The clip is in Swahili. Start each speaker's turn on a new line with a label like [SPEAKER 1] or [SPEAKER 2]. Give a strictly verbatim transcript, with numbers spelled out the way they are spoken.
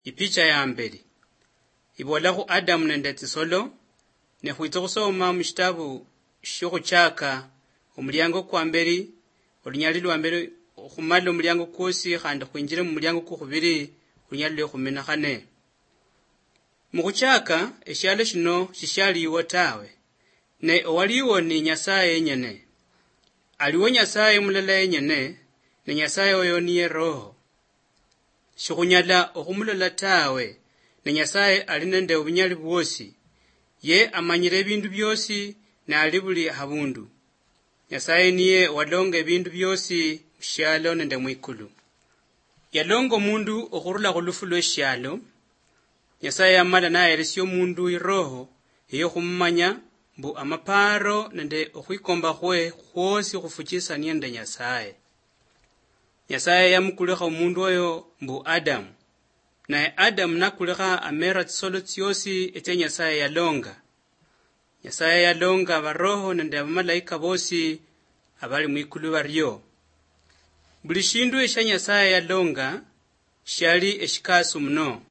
[SPEAKER 1] Ipicha ya mbeli ibolahu Adamu nende tsisolo ne khwitsa khusoma mushitabu shokhuchaka omulyango kwa mbeli olunyali lwa mbeli khumala omulyango kwosi khandi khwinjile mu mulyango kwakhubili olunyali lwe khumenekhane. Mukhuchaka eshyalo shino shisyaliwo tawe ne owaliwo ni Nyasaye yenyene. Aliwo Nyasaye mulala yenyene ne Nyasaye oyo niye Roho. Shikhunyala okhumulola tawe ne Nyasaye ali nende obunyali bwosi. Ye amanyile ebindu byosi na ali buli habundu. Nyasaye niye walonga ebindu byosi mushyalo nende mwikulu. Yalonga omundu okhurula khulufu lwe shyalo. Nyasaye amala nayeresya omundu iroho iyo khumanya mbu amaparo nende okhwikomba khwe khwosi khufukisania nende Nyasaye. Nyasaye yamukulekha omundu oyo mbu Adamu. Naye Adamu nakulekha amera tsisolo tsiosi etsya Nyasaye yalonga. Nyasaye yalonga baroho nende abamalayika bosi abali mwikulu baryo. Buli shindu esya Nyasaye yalonga syali eshikasu muno.